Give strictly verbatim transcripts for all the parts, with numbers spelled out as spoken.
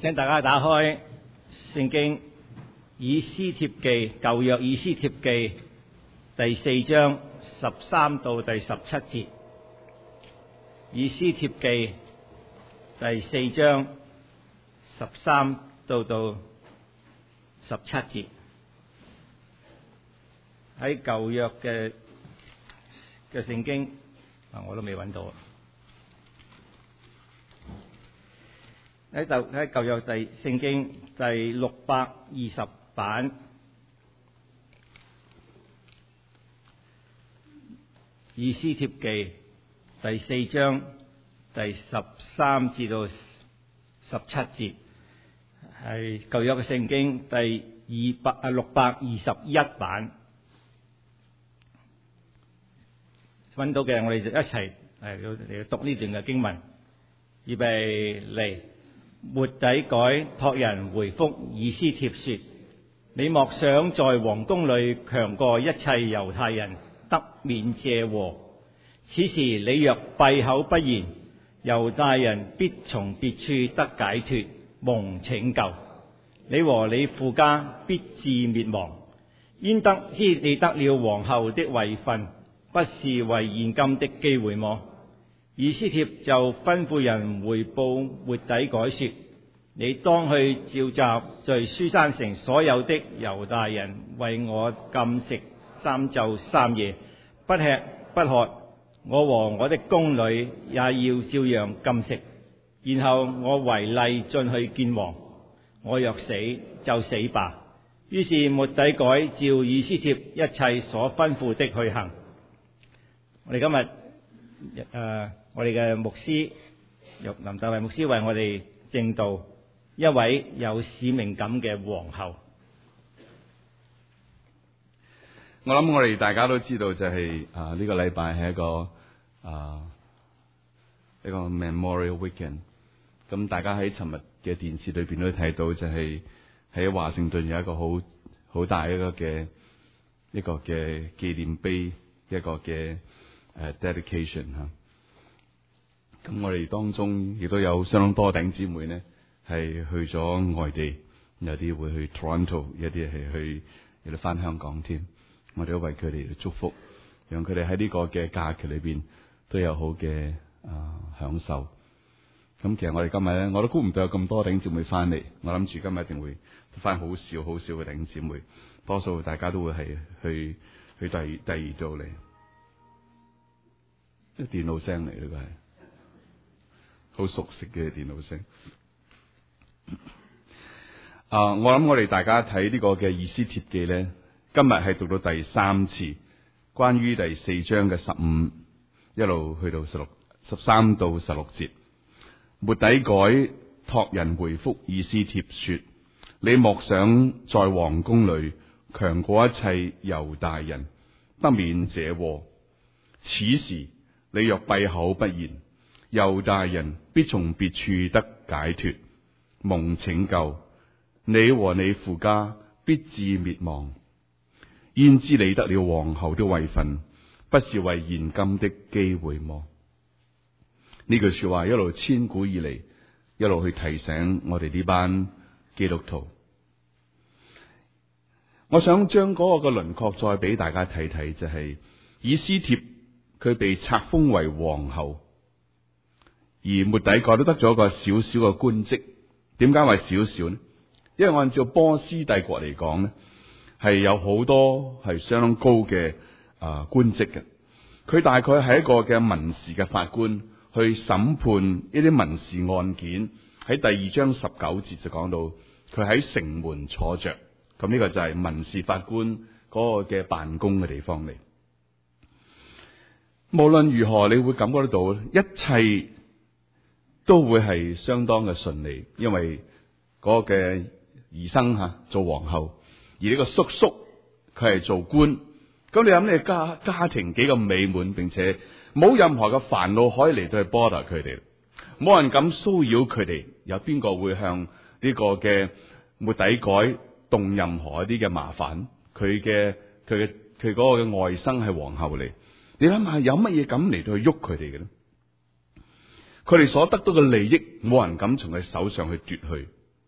請大家打開聖經以斯帖記，舊約以斯帖記第四章十三到第十七節。以斯帖記第四章十三到到十七節，喺舊約嘅嘅聖經啊，我都未揾到。喺舊喺舊約第聖經第六百二十版，以斯帖記第四章第十三至到十七節，係舊約嘅聖經第二百啊六百二十一版。揾到嘅，我哋就一齊嚟嚟讀呢段嘅經文。預備嚟。末底改託人回覆以斯帖說：你莫想在王宮裏強過一切猶太人，得免這禍。此時你若閉口不言，猶大人必從別處得解脫，蒙拯救。你和你父家必致滅亡。焉得知你得了皇后的位分，不是為現今的機會麼？以斯帖就吩咐人回報末底改說：你當去召集在書珊城所有的猶大人，為我禁食三晝三夜，不吃不喝。我和我的宮女也要照樣禁食。然後我違例進去見王，我若死就死吧。於是末底改照以斯帖一切所吩咐的去行。我哋今日誒、呃，我哋嘅牧師林大衛牧師為我哋證道一位有使命感嘅皇后。 我諗我哋大家都知道就係啊呢個禮拜係一個啊一個 Memorial Weekend。咁大家喺尋日嘅電視裏邊都睇到，就係喺華盛頓有一個好好大一個嘅一個嘅紀念碑，一個嘅。誒、uh, dedication 嚇，咁我哋當中亦都有相當多弟兄姊妹呢，係去咗外地，有啲會去 Toronto， 有啲係去有啲翻香港添。我哋都為佢哋祝福，讓佢哋喺呢個嘅假期裏邊都有好嘅啊、呃、享受。咁其實我哋今日咧，我都估唔到有咁多弟兄姊妹翻嚟。我諗住今日一定會翻好少好少嘅弟兄姊妹，多數大家都會係去去第二第二度嚟。啲電腦聲嚟，呢個係好熟悉嘅電腦聲。啊，我諗我哋大家睇呢個嘅以斯帖記咧，今日係讀到第三次，關於第四章嘅十五一路去到十六十三到十六節。末底改託人回覆以斯帖說：你莫想在王宮裏強過一切猶大人，得免這禍。此時你若閉口不言，猶大人必從別處得解脫，蒙拯救。你和你父家必致滅亡。焉知你得了皇后的位分，不是為現今的機會麼？呢句說話一路千古以嚟，一路去提醒我哋呢班基督徒。我想將嗰個嘅輪廓再俾大家睇睇，就係、是、以斯帖。佢被冊封為皇后，而末底改都得咗一個小小嘅官職。點解話少少呢？因為按照波斯帝國嚟講咧，係有好多係相當高嘅啊、呃、官職嘅。佢大概係一個嘅民事嘅法官，去審判一啲民事案件。喺第二章十九節就講到，佢喺城門坐着。咁呢個就係民事法官嗰個嘅辦公嘅地方嚟。無論如何，你會感覺得到一切都會係相當嘅順利，因為嗰個嘅兒生吓做皇后，而呢個叔叔佢係做官。咁你諗你家家庭幾咁美滿，並且冇任何嘅煩惱可以嚟到去 bother 佢哋，冇人敢騷擾佢哋。有邊個會向呢個嘅末底改動任何一啲嘅麻煩？佢嘅佢嘅佢嗰個嘅外甥係皇后嚟。你諗下，有乜嘢敢嚟到去喐佢哋嘅咧？佢哋所得到嘅利益，冇人敢從佢手上去奪去。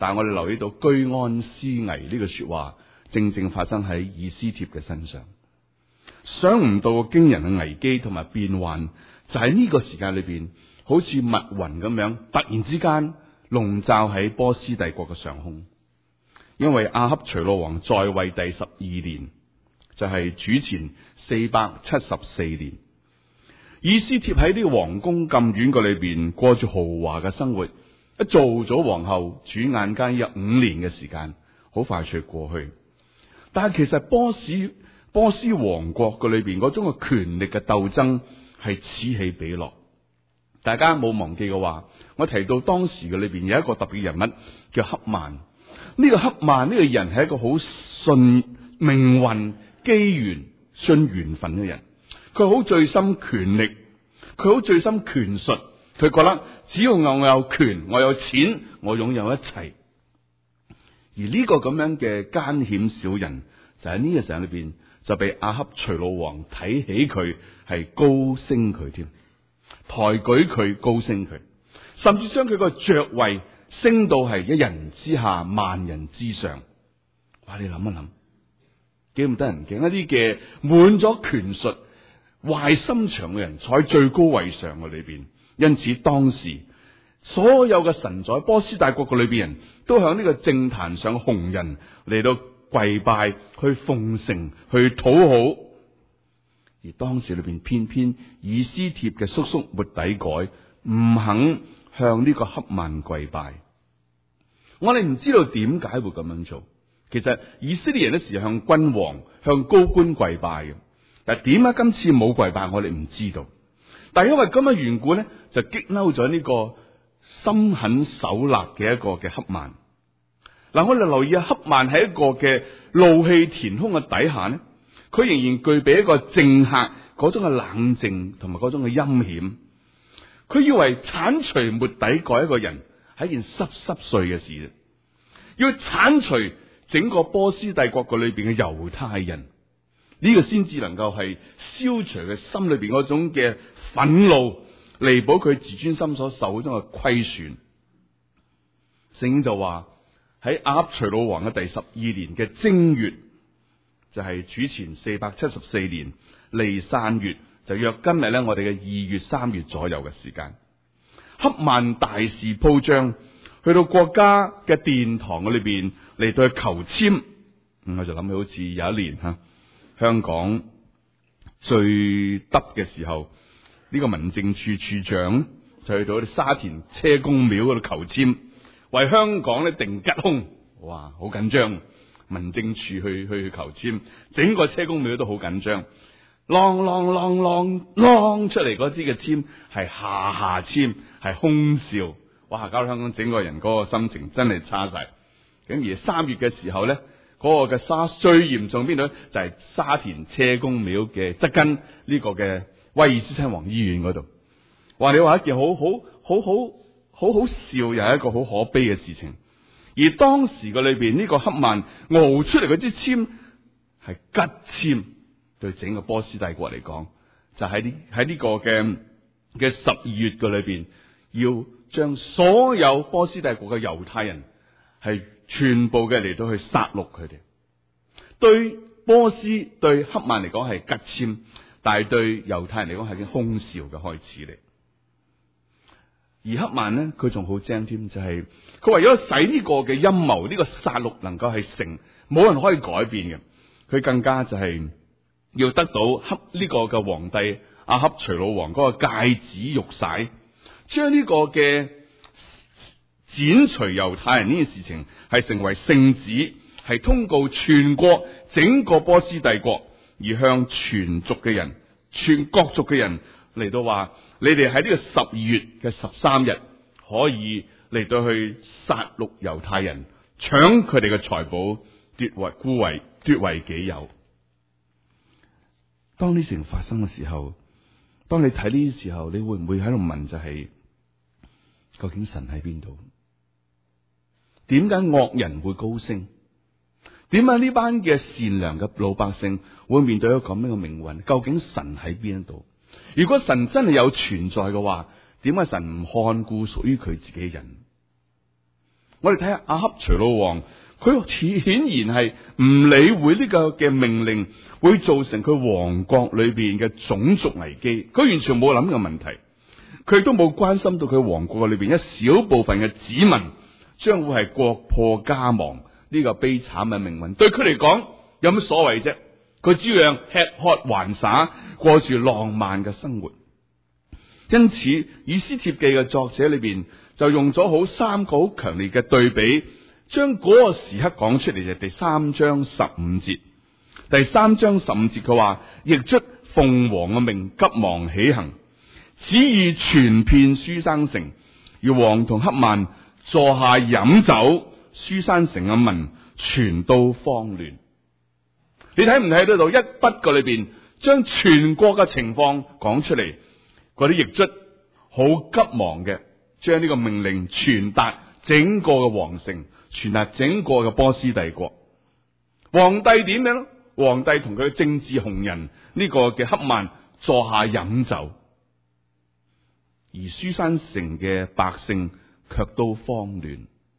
但係我哋留意到居安思危呢個說話，正正發生喺以斯帖嘅身上。想唔到驚人嘅危機同埋變幻，就喺呢個時間裏邊，好似密雲咁樣，突然之間籠罩喺波斯帝國嘅上空。因為亞哈隨魯王在位第十二年，就係、是、主前四百七十四年。以斯帖喺呢個皇宮咁遠嘅裏邊過住豪華嘅生活，一做咗皇后，轉眼間有五年嘅時間，好快脆過去。但係其實波斯波斯王國嘅裏邊嗰種嘅權力嘅鬥爭係此起彼落。大家冇忘記嘅話，我提到當時嘅裏邊有一個特別人物叫黑曼。呢、這個黑曼呢個人係一個好信命運、機緣、信緣分嘅人。佢好醉心權力，佢好醉心權術。佢覺得只要我有權，我有錢，我擁有一切。而呢個咁樣嘅奸險小人，就喺呢個時候裏邊就被亞哈隨魯王睇起佢，係高升佢添，抬舉佢，高升佢，甚至將佢個爵位升到係一人之下，萬人之上。哇！你諗一諗，幾咁得人驚？一啲嘅滿咗權術、壞心腸嘅人坐喺最高位上嘅裏邊。因此當時所有嘅神在波斯大國嘅裏邊人都向呢個政壇上紅人嚟到跪拜，去奉承，去討好。而當時裏邊偏偏以斯帖嘅叔叔末底改唔肯向呢個黑曼跪拜。我哋唔知道點解會咁樣做。其實以色列人咧時向君王、向高官跪拜嘅，但係點解今次冇跪拜，我哋唔知道。但係因為咁嘅緣故咧，就激嬲咗呢個心狠手辣嘅一個嘅黑曼。嗱，我哋留意啊，黑曼喺一個嘅怒氣填胸嘅底下咧，佢仍然具備一個政客嗰種嘅冷靜同埋嗰種嘅陰險。佢以為鏟除末底改一個人係一件濕濕碎嘅事，要鏟除整個波斯帝國嘅裏邊嘅猶太人，呢、這個先至能夠係消除佢心裏邊嗰種嘅憤怒，彌補佢自尊心所受嗰種嘅虧損。聖經就話喺亞哈隨魯王嘅第十二年嘅正月，就係、是、主前四百七十四年尼散月，就約今日咧我哋嘅二月三月左右嘅時間，黑曼大肆鋪張，去到國家嘅殿堂裏邊嚟到去求簽。咁我就諗起好似有一年吓，香港最得嘅時候，呢、這個民政處處長就去到沙田車公廟嗰度求簽，為香港咧定吉凶。哇，好緊張！民政處去去去求簽，整個車公廟都好緊張。啷啷啷啷啷出嚟嗰支嘅簽係下下簽，係空笑。哇！搞到香港整個人嗰個心情真係差晒。咁而三月嘅時候咧，嗰、那個嘅沙最嚴重邊度咧？就係、是、沙田車公廟嘅側根呢個嘅威爾斯親王醫院嗰度。話你話一件好好好好好好笑，又係一個好可悲嘅事情。而當時嘅裏邊呢個黑曼熬出嚟嗰支簽係吉簽，對整個波斯帝國嚟講，就喺呢喺呢個嘅嘅十二月嘅裏邊，要將所有波斯帝國嘅猶太人係全部嘅嚟到去殺戮佢哋。對波斯對黑曼嚟講係吉簽，但係對猶太人嚟講係件空笑嘅開始嚟。而黑曼呢，佢仲好精添，就係、是、佢為咗使呢個嘅陰謀，呢、這個殺戮能夠係成，冇人可以改變嘅。佢更加就係要得到黑呢個嘅皇帝亞哈隨魯王嗰個戒指玉璽，將呢個嘅剪除猶太人呢件事情係成為聖旨，係通告全國整個波斯帝國，而向全族嘅人、全各族嘅人嚟到話。你哋喺呢個十二月嘅十三日可以嚟到去殺戮猶太人，搶佢哋嘅財寶，奪為孤為奪為己有。當呢事情發生嘅時候，當你睇呢啲時候，你會唔會喺度問就係、是、究竟神喺邊度？點解惡人會高升？點解呢班嘅善良嘅老百姓會面對一個咁樣嘅命運？究竟神喺邊度？如果神真係有存在嘅話，點解神唔看顧屬於佢自己人？ 我哋睇下亞哈隨魯王，佢顯然係唔理會呢個嘅命令會造成佢王國裏邊嘅種族危機，佢完全冇諗嘅問題，佢亦都冇關心到佢王國裏邊一小部分嘅子民將會係國破家亡呢個悲慘嘅命運。對佢嚟講有乜所謂啫？佢只要吃喝玩耍，過住浪漫嘅生活。因此以斯帖記嘅作者裏邊就用咗好三個好強烈嘅對比，將嗰個時刻講出嚟，就係第三章十五節。第三章十五節佢話：驛卒奉王嘅命急忙起行，旨意傳遍書珊城，而王同哈曼坐下飲酒，書珊城嘅民全都慌亂。你睇唔睇得到一筆嘅裏邊將全國嘅情況講出嚟？嗰啲驛卒好急忙嘅將呢個命令傳達整個嘅皇城，傳達整個嘅波斯帝國。皇帝點樣咧？皇帝同佢嘅政治紅人呢個嘅哈曼坐下飲酒，而書珊城嘅百姓卻都慌亂。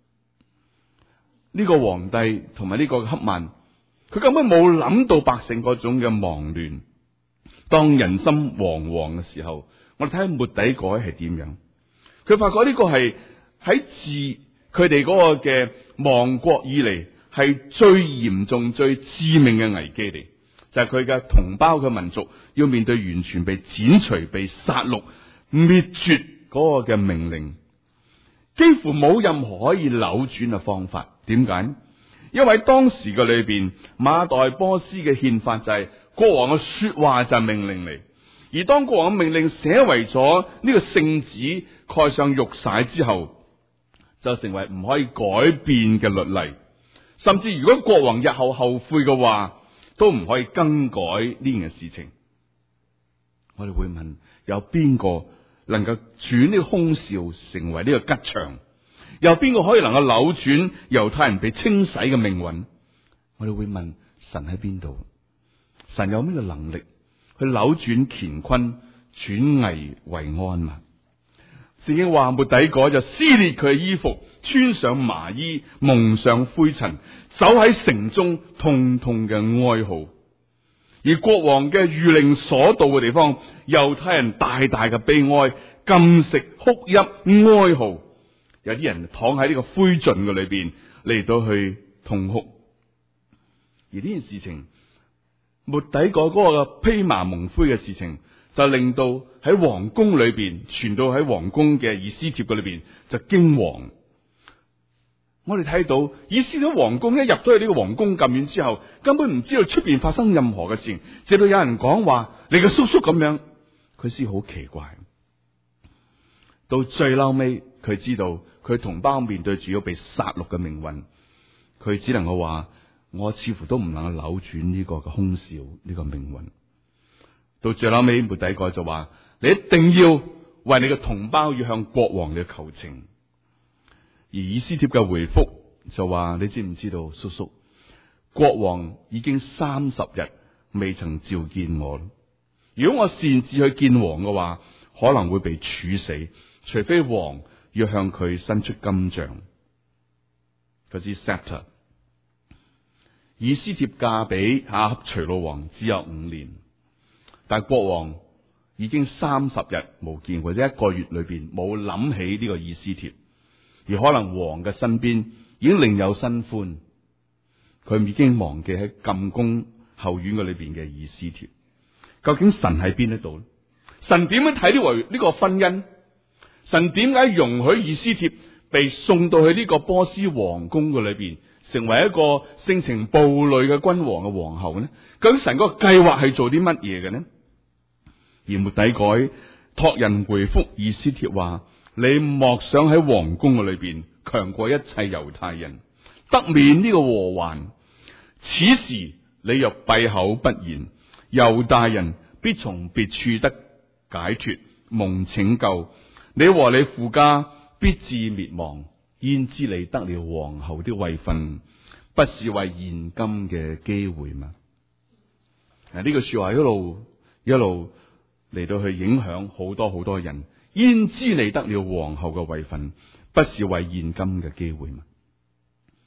呢個皇帝同埋呢個哈曼，佢根本冇諗到百姓嗰種嘅忙亂。當人心惶惶嘅時候，我哋睇下末底改係點樣。佢發覺呢個係喺自佢哋嗰個嘅亡國以嚟係最嚴重、最致命嘅危機嚟，就係佢嘅同胞嘅民族要面對完全被剪除、被殺戮、滅絕嗰個嘅命令，幾乎冇任何可以扭轉嘅方法。點解？因為當時嘅裏邊馬代波斯嘅憲法就係國王嘅說話就係命令嚟，而當國王嘅命令寫為咗呢個聖旨蓋上玉璽之後，就成為唔可以改變嘅律例，甚至如果國王日後後悔嘅話，都唔可以更改呢件事情。我哋會問，有邊個能夠轉呢個凶兆成為呢個吉祥？有邊個可以能夠扭轉猶太人被清洗嘅命運？我哋會問，神喺邊度？神有咩能力去扭轉乾坤，轉危為安嘛？聖經話末底改就撕裂佢嘅衣服，穿上麻衣，蒙上灰塵，走喺城中痛痛嘅哀號。而國王嘅諭令所到嘅地方，猶太人大大嘅悲哀，禁食、哭泣、哀號。有啲人躺喺呢個灰燼嘅裏邊嚟到去痛哭。而呢件事情，末底改嗰個披麻蒙灰嘅事情，就令到喺皇宮裏邊傳到喺皇宮嘅以斯帖嘅裏邊就驚惶。我哋睇到以斯帖皇宮一入咗去呢個皇宮咁遠之後，根本唔知道出邊發生任何嘅事情，直到有人講話你嘅叔叔咁樣，佢先好奇怪。到最嬲尾，佢知道佢同胞面對住要被殺戮嘅命運，佢只能夠話：我似乎都唔能夠扭轉呢個嘅凶兆，呢個命運。到最嬲尾，末底改就話：你一定要為你嘅同胞要向國王嘅求情。而以斯帖嘅回覆就話：你知唔知道，叔叔，國王已經三十日未曾召見我。如果我擅自去見王嘅話，可能會被處死，除非王要向佢伸出金杖。嗰支 scepter。以斯帖嫁俾亞哈隨魯王只有五年，但係國王已經三十日冇見，或者一個月裏邊冇諗起呢個以斯帖，而可能王嘅身邊已經另有新歡，佢已經忘記喺禁宮後院嘅裏邊嘅以斯帖。究竟神喺邊一度咧？神點樣睇呢為呢個婚姻？神點解容許以斯帖被送到去呢個波斯皇宮嘅裏邊，成為一個性情暴戾嘅君王嘅皇后呢？究竟神嗰個計劃係做啲乜嘢嘅呢？而末底改託人回覆以斯帖話：你莫想喺皇宮嘅裏邊強過一切猶太人，得免呢個禍患。此時你若閉口不言，猶大人必從別處得解脫，蒙拯救。你和你父家必致滅亡。焉知你得了皇后的位分，不是為現今嘅機會嗎？啊，呢句說話一路一路嚟到去影響好多好多人。焉知你得了皇后嘅位分，不是為現今嘅機會嗎？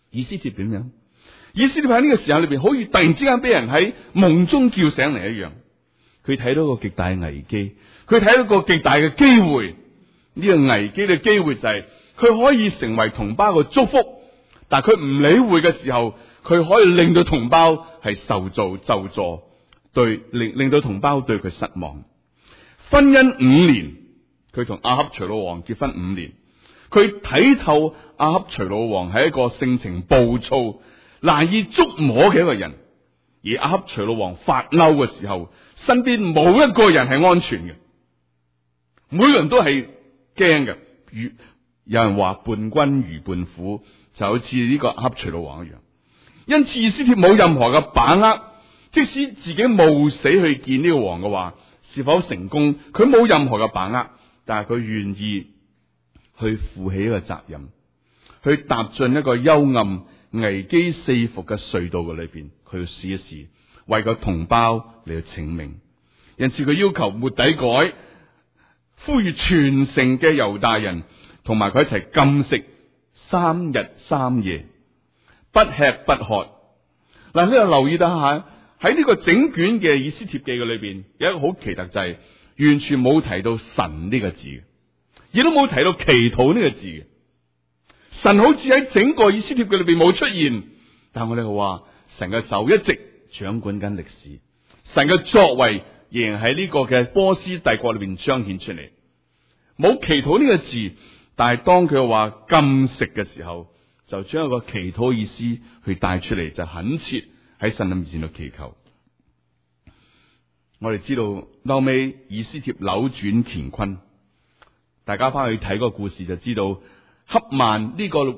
以斯帖點樣？以斯帖喺呢個時候裏邊，好似突然之間俾人喺夢中叫醒嚟一樣。佢睇到個極大嘅危機，佢睇到個極大嘅機會。呢、這個危機嘅機會就係、是、佢可以成為同胞嘅祝福，但係佢唔理會嘅時候，佢可以令到同胞係受造咒詛，對令令到同胞對佢失望。婚姻五年，佢同亞哈隨魯王結婚五年，佢睇透亞哈隨魯王係一個性情暴躁、難以捉摸嘅一個人，而亞哈隨魯王發嬲嘅時候，身邊冇一個人係安全嘅，每個人都係驚嘅。如有人話伴君如伴虎，就好似呢個亞哈隨魯王一樣。因此以斯帖冇任何嘅把握，即使自己冒死去見呢個王嘅話，是否成功，佢冇任何嘅把握，但係佢願意去負起一個責任，去踏進一個幽暗危機四伏嘅隧道嘅裏邊，佢要試一試，為個同胞嚟去請命。因此佢要求末底改呼籲全城嘅猶大人同埋佢一齊禁食三日三夜，不吃不喝。嗱，呢度留意到下喺呢個整卷嘅以斯帖記嘅裏邊，有一個好奇特就係、是、完全冇提到神呢個字，亦都冇提到祈禱呢個字嘅。神好似喺整個以斯帖記裏邊冇出現，但係我哋話神嘅手一直掌管緊歷史，神嘅作為仍然喺呢個嘅波斯帝國裏邊彰顯出嚟。冇祈禱呢個字，但係當佢話禁食嘅時候，就將一個祈禱意思去帶出嚟，就懇切喺神嘅面前度祈求。我哋知道後尾以斯帖扭轉乾坤，大家翻去睇個故事就知道，哈曼呢個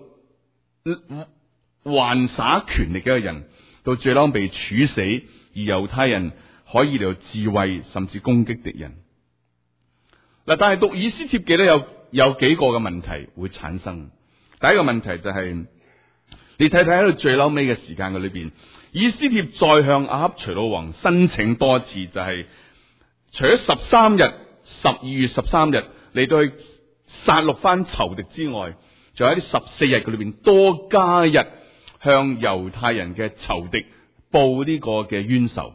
玩耍權力嘅一個人，到最後被處死，而猶太人可以嚟自衛，甚至攻擊敵人。嗱，但係讀以斯帖記咧，有有幾個嘅問題會產生。第一個問題就係、是、你睇睇喺度最後尾嘅時間嘅裏邊，以斯帖再向亞哈隨魯王申請多次，就係、是、除咗十三日十二月十三日嚟到去殺戮翻仇敵之外，仲有喺啲十四日嘅裏邊多加一日向猶太人嘅仇敵報呢個嘅冤仇。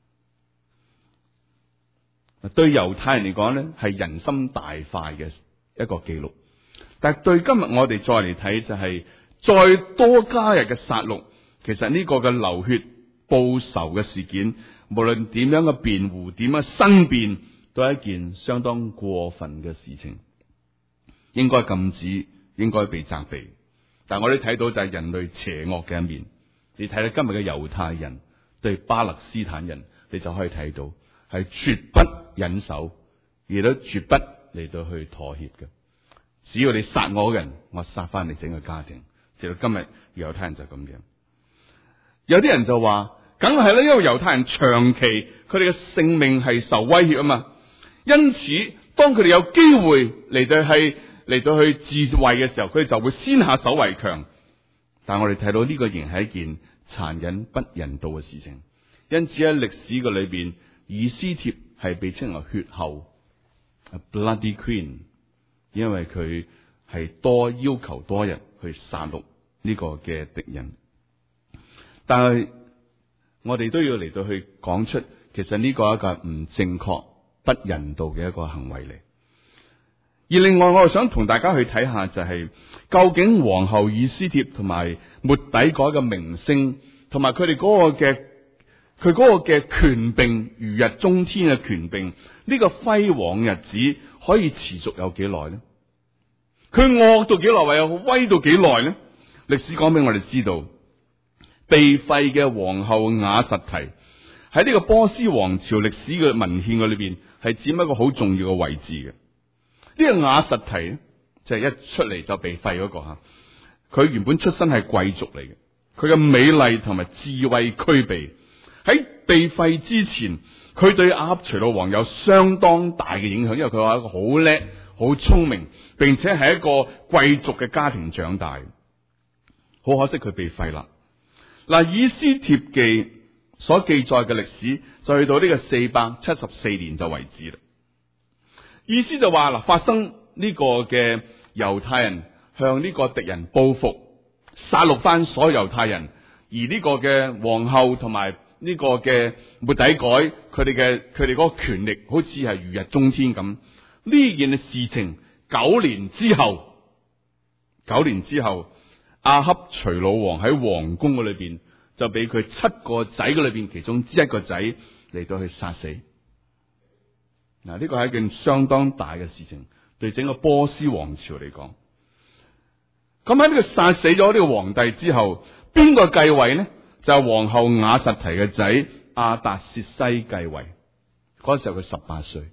對猶太人嚟講咧，係人心大快嘅一個記錄。但係對今日我哋再嚟睇，就係再多加日嘅殺戮，其實呢個嘅流血報仇嘅事件，無論點樣嘅辯護，點樣申辯，都係一件相當過分嘅事情，應該禁止，應該被責備。但係我哋睇到就係人類邪惡嘅一面。你睇到今日嘅猶太人對巴勒斯坦人，你就可以睇到係絕不忍手，亦都絕不嚟到去妥協嘅。只要你殺我嘅人，我殺翻你整個家庭。直到今日猶太人就咁樣。有啲人就話，梗係啦，因為猶太人長期佢哋嘅性命係受威脅啊嘛，因此當佢哋有機會嚟到係嚟到去自衛嘅時候，佢哋就會先下手為強。但我哋睇到呢個仍係一件殘忍不人道嘅事情。因此喺歷史嘅裏邊，以斯帖係被稱為血后 ，a bloody queen， 因為佢係多要求多人去殺戮呢個嘅敵人。但係我哋都要嚟到去講出，其實呢個係一個唔正確、不人道嘅一個行為嚟。而另外，我又想同大家去睇下，就係、是、究竟皇后以斯帖同埋末底改嘅名聲，同埋佢哋嗰個嘅佢嗰個嘅權柄如日中天嘅權柄，呢、這個輝煌日子可以持續有幾耐呢？佢惡到幾耐，或有威到幾耐呢？歷史講俾我哋知道，被廢嘅皇后瓦實提喺呢個波斯王朝歷史嘅文獻嘅裏邊係佔一個好重要嘅位置嘅。呢、這個瓦實提咧就係、是、一出嚟就被廢嗰個吓，佢原本出身係貴族嚟嘅，佢嘅美麗同埋智慧俱備。喺被廢之前，佢對亞哈隨魯王有相當大嘅影響，因為佢話一個好叻、好聰明，並且係一個貴族嘅家庭長大。好可惜佢被廢啦。嗱，以斯帖記所記載嘅歷史就去到呢個四百七十四年就為止啦。意思就話嗱，發生呢個嘅猶太人向呢個敵人報復， 殺戮翻所有猶太人，而呢個嘅皇后同埋呢個嘅末底改，佢哋嘅佢哋嗰個權力好似係如日中天咁。呢件事情九年之後，九年之後，亞哈隨魯王喺皇宮嗰裏邊就俾佢七個仔嗰裏邊其中之一個仔嚟到去殺死。嗱，呢個係一件相當大嘅事情，對整個波斯王朝嚟講。咁喺呢個殺死咗呢個皇帝之後，邊個繼位呢？就係皇后瓦實提嘅仔亞達薛西繼位。嗰時候佢十八歲，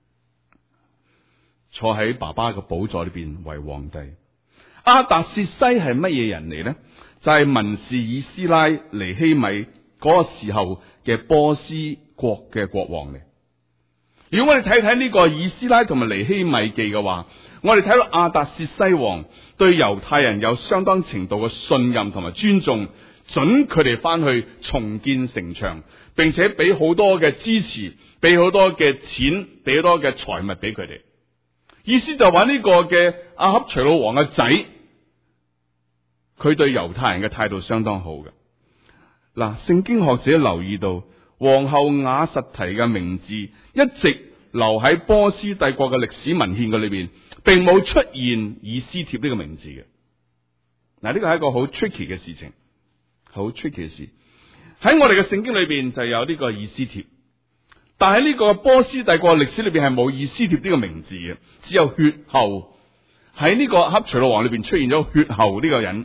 坐喺爸爸嘅寶座裏邊為皇帝。亞達薛西係乜嘢人嚟呢？就係、是、文士以斯拉尼希米嗰個時候嘅波斯國嘅國王嚟。如果我哋睇睇呢個以斯拉同埋尼希米記嘅話，我哋睇到亞達薛西王對猶太人有相當程度嘅信任同埋尊重，准佢哋翻去重建城牆，並且俾好多嘅支持，俾好多嘅錢，俾好多嘅財物俾佢哋。意思就話呢個嘅亞哈隨魯王嘅仔，佢對猶太人嘅態度相當好嘅。嗱，聖經學者留意到皇后瓦實提嘅名字一直留喺波斯帝國嘅歷史文獻嘅裏邊，並冇出現以斯帖呢個名字嘅。嗱，呢個係一個好 tricky 嘅事情，好 tricky 嘅事。喺我哋嘅聖經裏邊就有呢個以斯帖，但係呢個波斯帝國歷史裏邊係冇以斯帖呢個名字嘅，只有血后。喺呢個亞哈隨魯王裏邊出現咗血后呢個人。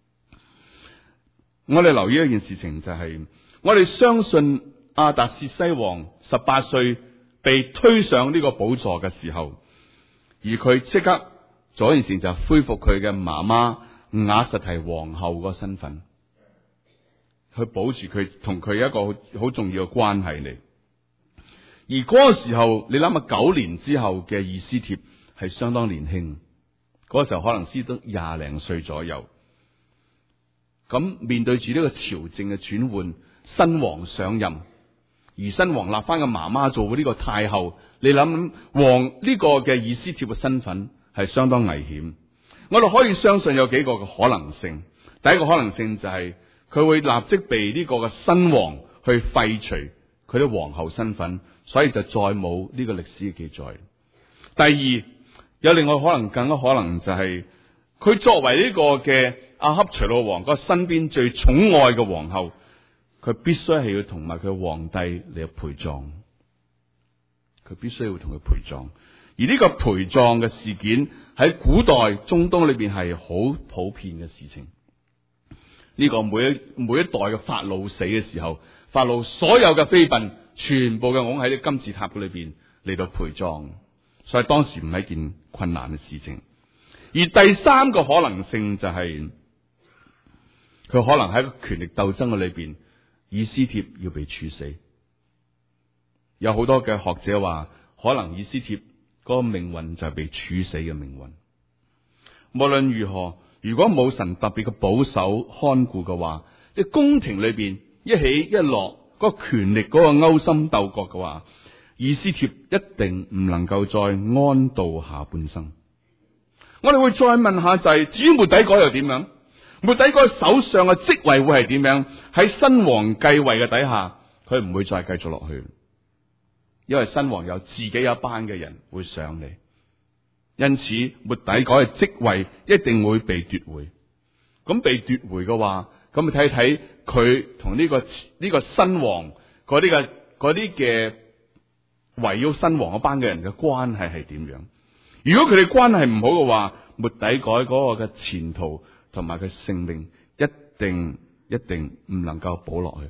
我哋留意一件事情就係、是，我哋相信亞達薛西王十八歲被推上呢個寶座嘅時候，而佢即刻做一件事就係恢復佢嘅媽媽瓦實提皇后個身份，去保住佢同佢一個好重要嘅關係嚟。而嗰個時候，你諗下九年之後嘅以斯帖係相當年輕，嗰個時候可能先得廿零歲左右。咁面對住呢個朝政嘅轉換，新王上任，而新王立翻個媽媽做呢個太后，你諗王呢個嘅以斯帖嘅身份係相當危險。我哋可以相信有幾個嘅可能性。第一個可能性就係佢會立即被呢個嘅新王去廢除佢啲皇后身份，所以就再冇呢個歷史嘅記載。第二，有另外可能更加可能就係佢作為呢個嘅亞哈隨魯王個身邊最寵愛嘅皇后，佢必須係要同埋佢皇帝嚟陪葬，佢必須要同佢陪葬。而呢個陪葬嘅事件喺古代中東裏邊係好普遍嘅事情。呢、這個每一每一代嘅法老死嘅時候，法老所有嘅妃嬪全部嘅擁喺啲金字塔裏邊嚟到陪葬，所以當時唔係一件困難嘅事情。而第三個可能性就係、是。佢可能喺個權力鬥爭嘅裏邊，以斯帖要被處死。有好多嘅學者話，可能以斯帖嗰個命運就係被處死嘅命運。無論如何，如果冇神特別嘅保守看顧嘅話，喺宮廷裏邊一起一落，嗰個權力嗰個勾心鬥角嘅話，以斯帖一定唔能夠再安度下半生。我哋會再問下就係、是，至於末底改又點樣？末底改手上嘅職位會係點樣？喺新王繼位嘅底下，佢唔會再繼續落去，因為新王有自己一班嘅人會上嚟，因此末底改嘅職位一定會被奪回。咁被奪回嘅話，咁你睇睇佢同呢個呢、呢個新王嗰啲嘅嗰啲嘅圍繞新王嗰班嘅人嘅關係係點樣？如果佢哋關係唔好嘅話，末底改嗰個嘅前途同埋佢性命一定一定唔能夠保落去。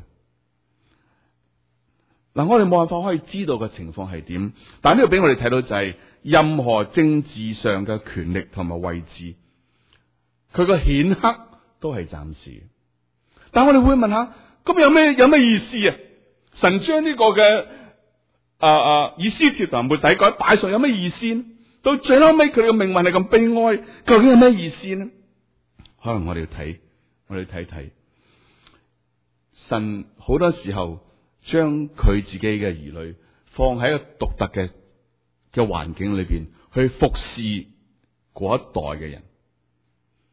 嗱，我哋冇辦法可以知道嘅情況係點，但係呢度俾我哋睇到就係、是、任何政治上嘅權力同埋位置，佢個顯赫都係暫時。但係我哋會問下，咁有咩有咩意思啊？神將呢個嘅啊啊以斯帖同末底改擺上有咩意思呢？到最後尾佢哋嘅命運係咁悲哀，究竟有咩意思呢？可能我哋要睇，我哋睇睇，神好多時候將佢自己嘅兒女放喺一個獨特嘅嘅環境裏邊去服侍嗰一代嘅人，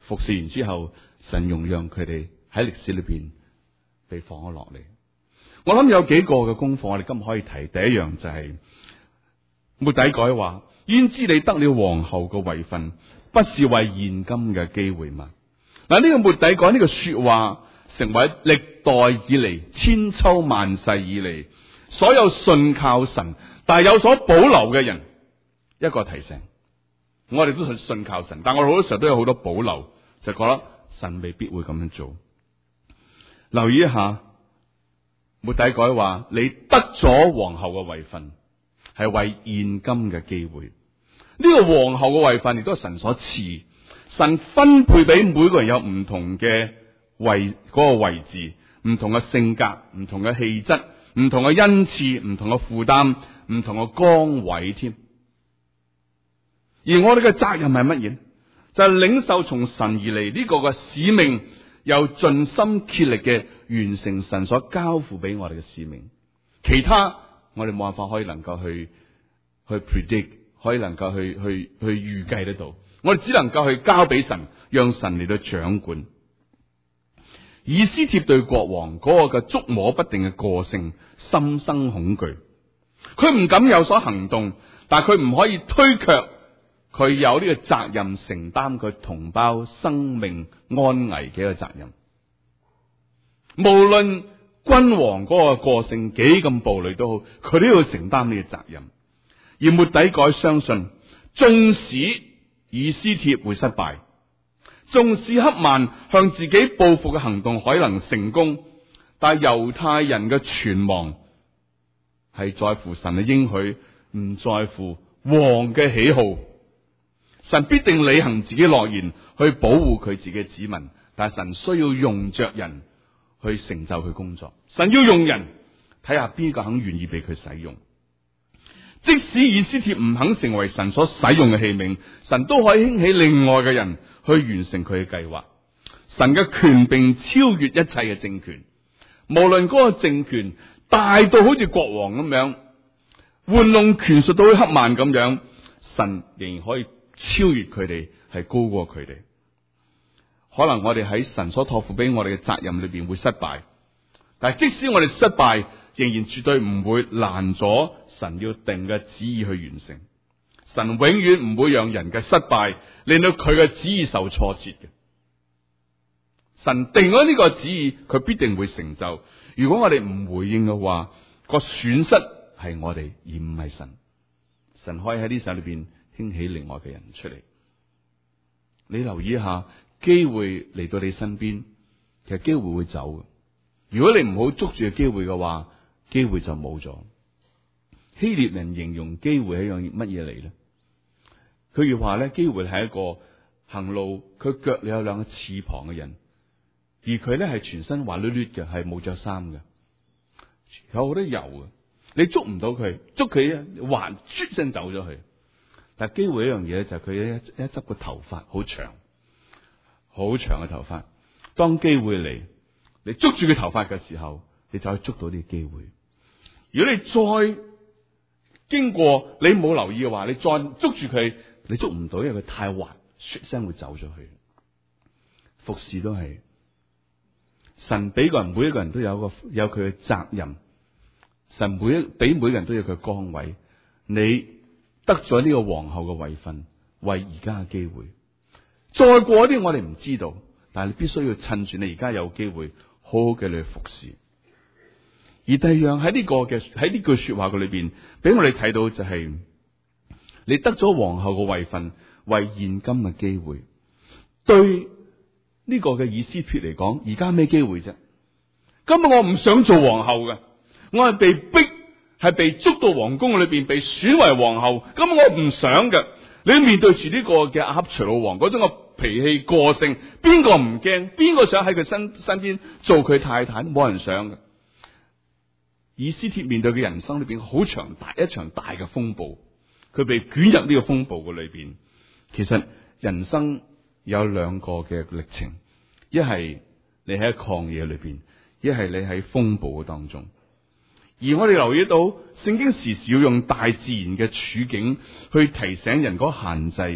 服侍完之後，神容讓佢哋喺歷史裏邊被放咗落嚟。我諗有幾個嘅功課，我哋今日可以提。第一樣就係、是、末底改話：焉知你得了皇后嘅位分，不是為現今嘅機會嘛？嗱，呢個末底改呢個說話，成為歷代以嚟千秋萬世以嚟所有信靠神但係有所保留嘅人一個提醒。我哋都係信靠神，但我哋好多時候都有好多保留，就覺得神未必會咁樣做。留意一下，末底改話：你得咗皇后嘅位分，係為現今嘅機會。呢個皇后嘅位分亦都係神所賜，神分配俾每個人有唔同嘅位嗰個位置，唔同嘅性格，唔同嘅氣質，唔同嘅恩賜，唔同嘅負擔，唔同嘅崗位添。而我哋嘅責任係乜嘢？就係、是、領受從神而嚟呢個嘅使命，又盡心竭力嘅完成神所交付俾我哋嘅使命。其他我哋冇辦法可以能夠去去 predict， 可以能夠去去去預計得到。我哋只能夠去交俾神，讓神嚟到掌管。以斯帖對國王嗰個嘅捉摸不定嘅個性心生恐懼，佢唔敢有所行動，但係佢唔可以推卻佢有呢個責任，承擔佢同胞生命安危嘅一個責任。無論君王嗰個個性幾咁暴戾都好，佢都要承擔呢個責任。而末底改相信，縱使以斯帖會失敗，縱使黑曼向自己報復嘅行動可能成功，但係猶太人嘅存亡係在乎神嘅應許，唔在乎王嘅喜好。神必定履行自己諾言去保護佢自己嘅子民，但係神需要用着人去成就佢工作。神要用人，睇下邊個肯願意俾佢使用。即使以斯帖唔肯成為神所使用嘅器皿，神都可以興起另外嘅人去完成佢嘅計劃。神嘅權柄超越一切嘅政權，無論嗰個政權大到好似國王咁樣，玩弄權術到好似黑曼咁樣，神仍然可以超越佢哋，係高過佢哋。可能我哋喺神所託付俾我哋嘅責任裏邊會失敗，但係即使我哋失敗，仍然絕對唔會攔咗神要定嘅旨意去完成。神永遠唔會讓人嘅失敗令到佢嘅旨意受挫折嘅。神定咗呢個旨意，佢必定會成就。如果我哋唔回應嘅話，個損失係我哋而唔係神。神可以喺呢世裏邊興起另外嘅人出嚟。你留意一下，機會嚟到你身邊，其實機會會走嘅。如果你唔好捉住嘅機會嘅話，機會就冇咗。希臘人形容機會係一樣乜嘢嚟咧？佢要話咧，機會係一個行路，佢腳裏有兩個翅膀嘅人，而佢咧係全身滑捋捋嘅，係冇着衫嘅，有好多油嘅，你捉唔到佢，捉佢啊，滑啜聲走咗去。但係機會一樣嘢咧，就係佢一一執個頭髮好長，好長嘅頭髮。當機會嚟，你捉住佢頭髮嘅時候，你就可以捉到呢個機會。如果你再經過你冇留意嘅話，你再捉住佢，你捉唔到，因為佢太滑，啜聲會走咗去。服侍都係神俾個人，每一個人都有個有佢嘅責任。神每一俾每個人都有佢嘅崗位。你得咗呢個皇后嘅位分，為而家嘅機會。再過啲我哋唔知道，但係你必須要趁住你而家有機會，好好嘅去服侍。而第二樣喺呢個嘅喺呢句說話嘅裏邊，俾我哋睇到就係、是、你得咗皇后嘅位分，為現今嘅機會。對呢個嘅以斯帖嚟講，而家咩機會啫？今日我唔想做皇后嘅，我係被逼，係被捉到皇宮裏邊，被選為皇后。咁我唔想嘅。你面對住呢個嘅亞哈隨魯王嗰種嘅脾氣個性，邊個唔驚？邊個想喺佢身身邊做佢太太？冇人想嘅。以斯帖面對嘅人生裏邊好長大一場大嘅風暴，佢被捲入呢個風暴嘅裏邊。其實人生有兩個嘅歷程，一係你喺曠野裏邊，一係你喺風暴嘅當中。而我哋留意到，聖經時時要用大自然嘅處境去提醒人嗰個限制，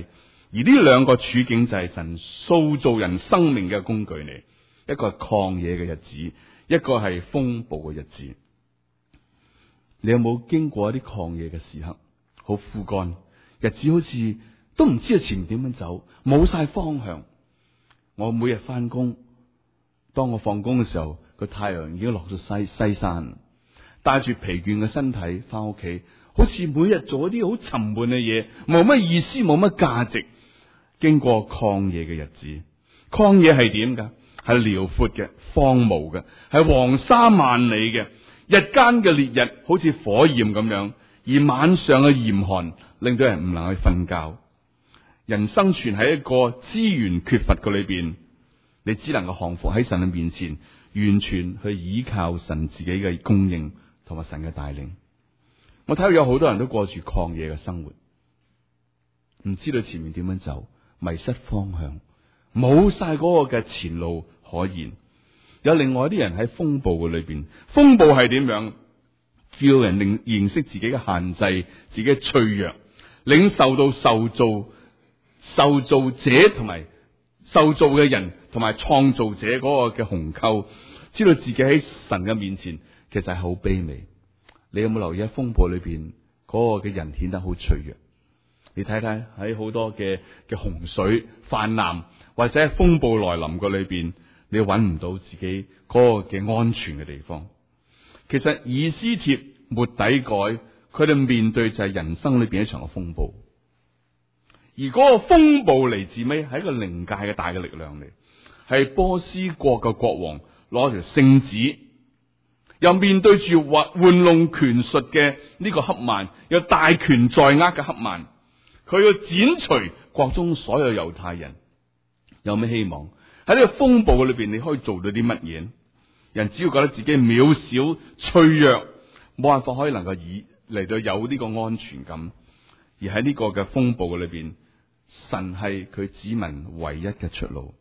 而呢兩個處境就係神塑造人生命嘅工具嚟，一個係曠野嘅日子，一個係風暴嘅日子。你有冇經過一啲曠野嘅時刻？好枯乾，日子好似都唔知道前面點樣走，冇晒方向。我每日翻工，當我放工嘅時候，個太陽已經落咗西西山，帶住疲倦嘅身體翻屋企，好似每日做一啲好沉悶嘅嘢，冇乜意思，冇乜價值。經過曠野嘅日子，曠野係點噶？係遼闊嘅、荒蕪嘅，係黃沙萬里嘅。日間嘅烈日好似火焰咁樣，而晚上嘅嚴寒令到人唔能去瞓覺。人生存喺一個資源缺乏嘅裏邊，你只能夠降服喺神嘅面前，完全去依靠神自己嘅供應同埋神嘅帶領。我睇到有好多人都過住曠野嘅生活，唔知道前面點樣走，迷失方向，冇晒嗰個嘅前路可言。有另外啲人喺風暴嘅裏邊，風暴係點樣？叫人認認識自己嘅限制，自己嘅脆弱，領受到受造、受造者同埋受造嘅人同埋創造者嗰個嘅鴻溝，知道自己喺神嘅面前其實係好卑微。你有冇留意喺風暴裏邊嗰個嘅人顯得好脆弱？你睇睇喺好多嘅嘅洪水泛濫，或者喺風暴來臨嘅裏邊，你揾唔到自己嗰個嘅安全嘅地方。其實以斯帖、末底改，佢哋面對就係人生裏邊一場嘅風暴。而嗰個風暴嚟自咩？係一個靈界嘅大嘅力量嚟，係波斯國嘅國王攞條聖旨，又面對住玩玩弄權術嘅呢個黑曼，有大權在握嘅黑曼，佢要剪除國中所有猶太人。有咩希望？喺呢個風暴裏邊，你可以做到啲乜嘢？人只要覺得自己渺小、脆弱，冇辦法可以能夠以嚟到有呢個安全感。而喺呢個嘅風暴嘅裏邊，神係佢子民唯一嘅出路。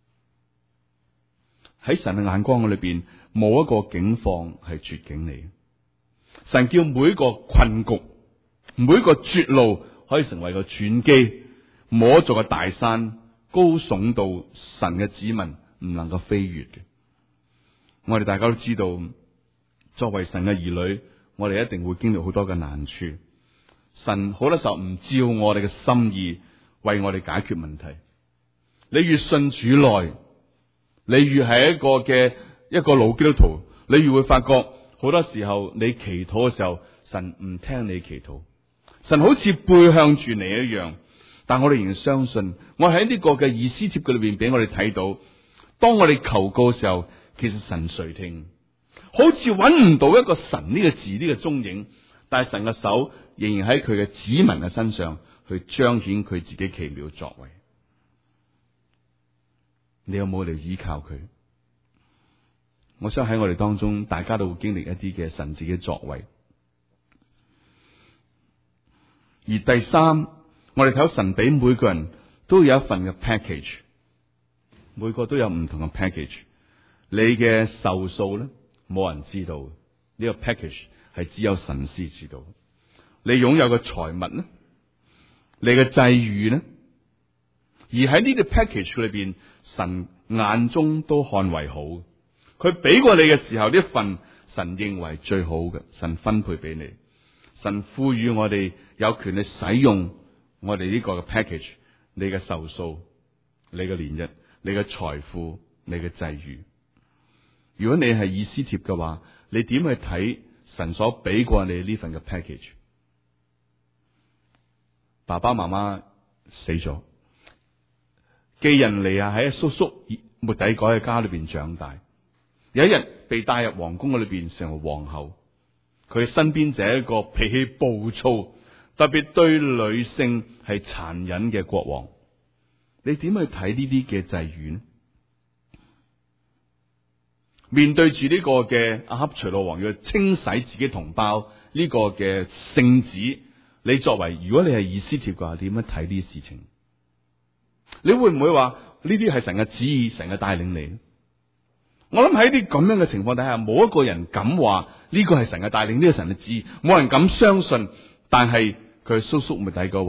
喺神嘅眼光嘅裏邊，冇一個境況係絕境嚟。神叫每一個困局、每一個絕路可以成為個轉機，摸咗個大山高聳到神嘅子民唔能夠飛越嘅。我哋大家都知道，作為神嘅兒女，我哋一定會經歷好多嘅難處。神好多時候唔照我哋嘅心意為我哋解決問題。你越信主耐，你越係一個嘅一個老基督徒，你越會發覺好多時候你祈禱嘅時候，神唔聽你祈禱，神好似背向住你一樣。但我哋仍然相信，我喺呢個嘅以斯帖嘅裏邊俾我哋睇到，當我哋求告嘅時候，其實神垂聽，好似揾唔到一個神呢個字呢個蹤影，但係神嘅手仍然喺佢嘅子民嘅身上去彰顯佢自己奇妙作為。你有冇嚟依靠佢？我想喺我哋當中，大家都會經歷一啲嘅神自己作為。而第三，我哋睇到神俾每個人都有一份嘅 package， 每個都有唔同嘅 package。你嘅壽數咧，冇人知道，呢個 package 係只有神師知道。你擁有嘅財物咧，你嘅際遇咧，而喺呢個 package 裏邊，神眼中都看為好。佢俾過你嘅時候，呢份神認為最好嘅，神分配俾你。神賦予我哋有權利使用我哋呢個嘅 package， 你嘅壽數、你嘅年日、你嘅財富、你嘅際遇。如果你係以斯帖嘅話，你點去睇神所俾過你呢份嘅 package？ 爸爸媽媽死咗，寄人籬下喺叔叔末底改嘅家裏邊長大，有一日被帶入皇宮嘅裏邊成為皇后。佢身邊就係一個脾氣暴躁，特別對女性係殘忍嘅國王。你點去睇呢啲嘅際遇呢？面對住呢個嘅亞哈隨魯王要清洗自己同胞呢個嘅聖旨，你作為如果你係以斯帖嘅話，點樣睇呢啲事情？你會唔會話呢啲係神嘅旨意，神嘅帶領你？我諗喺啲咁樣嘅情況底下，冇一個人敢話呢個係神嘅帶領，呢個神嘅旨意，冇人敢相信。但係佢叔叔末底改話，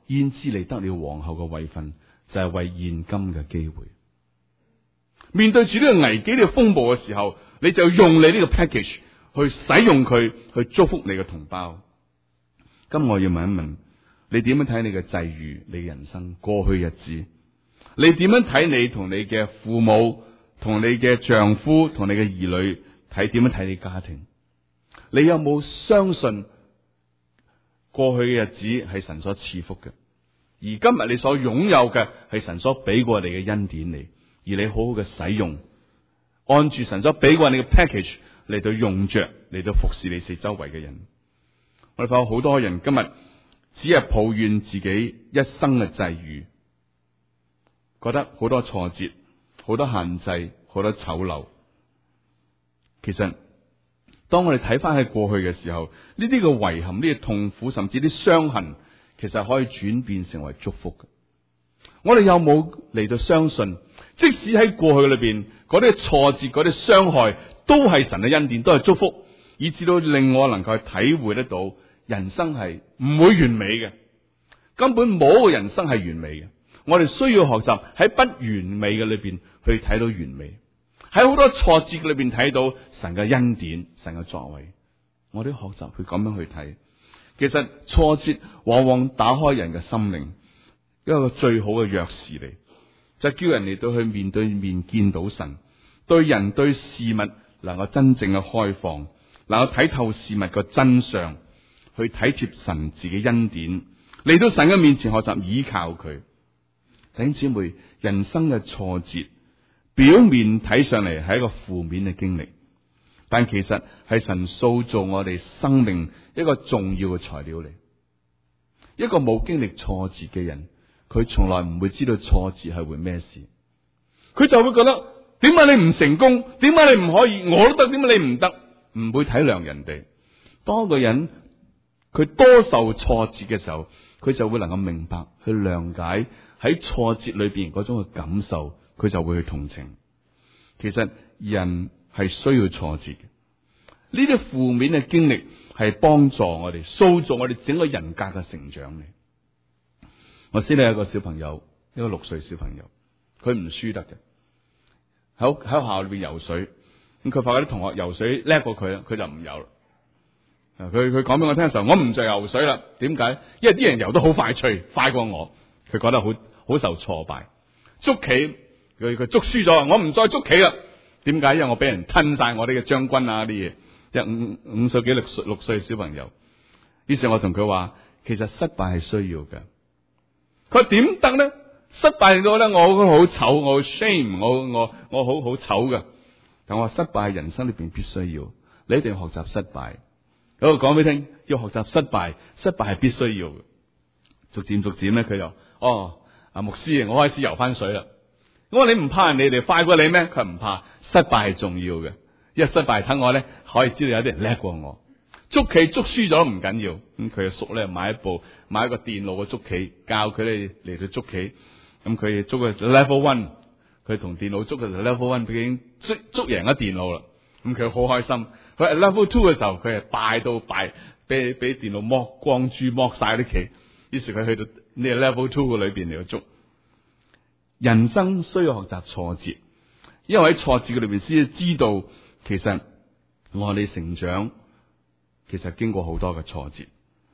焉知你得了皇后嘅位份，就係、是、為現今嘅機會。面對住呢個危機、呢、這個風暴嘅時候，你就用你呢個 package 去使用佢，去祝福你嘅同胞。咁我要問一問，你點樣睇你嘅際遇、你嘅人生過去日子？你點樣睇你同你嘅父母、同你嘅丈夫、同你嘅兒女睇？點樣睇你家庭？你有冇相信過去嘅日子係神所賜福嘅？而今日你所擁有嘅係神所俾過你嘅恩典你，而你好好嘅使用，按住神所俾過你嘅 package 嚟到用着，嚟到服侍你四周圍嘅人。我哋發覺好多人今日只係抱怨自己一生嘅際遇，覺得好多挫折、好多限制、好多醜陋。其實當我哋睇翻喺過去嘅時候，呢啲嘅遺憾、呢啲痛苦，甚至啲傷痕，其實可以轉變成為祝福嘅。我哋有冇嚟到相信，即使喺過去裏邊嗰啲挫折、嗰啲傷害，都係神嘅恩典，都係祝福，以至到令我能夠體會得到人生係唔會完美嘅，根本冇一個人生係完美嘅。我哋需要學習喺不完美嘅裏邊去睇到完美，喺好多挫折裏邊睇到神嘅恩典、神嘅作為。我哋學習去咁樣去睇。其實挫折往往打開人嘅心靈，一個最好嘅鑰匙嚟，就叫人嚟到去面對面見到神，對人對事物能夠真正嘅開放，能夠睇透事物嘅真相，去體貼神自己恩典，嚟到神嘅面前學習依靠佢。弟兄姊妹，人生嘅挫折表面睇上嚟係一個負面嘅經歷，但其實係神塑造我哋生命一個重要嘅材料嚟。一個冇經歷挫折嘅人，佢從來唔會知道挫折係會咩事，佢就會覺得點解你唔成功，點解你唔可以，我都得，點解你唔得，唔會體諒人哋。當一個人佢多受挫折嘅時候，佢就會能夠明白去諒解喺挫折裏邊嗰種嘅感受，佢就會去同情。其實人係需要挫折嘅，呢啲負面嘅經歷係幫助我哋塑造我哋整個人格嘅成長嘅。我先咧有一個小朋友，一個六歲小朋友，佢唔輸得嘅，喺喺學校裏邊游水，咁佢發覺啲同學游水叻過佢啦，佢就唔游啦。佢佢講俾我聽嘅時候，我唔再游水啦。點解？因為啲人游得好快脆，快過我，佢覺得好好受挫敗。捉棋，佢佢捉輸咗，我唔再捉棋啦。點解？因為我俾人吞晒我哋嘅將軍啊啲嘢。一五五歲幾六歲六歲小朋友，於是我同佢話，其實失敗係需要嘅。佢點得咧？失敗到咧，我好醜，我 shame， 我我我好好醜噶。但我話失敗係人生裏邊必須要，你一定要學習失敗。咁我講俾你聽，要學習失敗，失敗係必須要嘅。逐漸逐漸咧，佢就哦，阿牧師，我開始游翻水啦。我話你唔怕人哋哋快過你咩？佢唔怕，失敗係重要嘅，因為失敗等我咧可以知道有啲人叻過我。捉棋捉輸咗唔緊要，咁佢阿叔咧買一部買一個電腦嘅捉棋，教佢哋嚟到捉棋。咁佢捉個 level one， 佢同電腦捉嘅 level one， 佢已經捉捉贏咗電腦啦。咁佢好開心。佢係 level two 嘅時候，佢係敗到敗，俾俾電腦剝光珠剝晒啲棋。於是佢去到呢個 level two 嘅裏邊嚟到捉。人生需要學習挫折，因為喺挫折嘅裏邊先知道，其實我哋成長其實經過好多嘅挫折。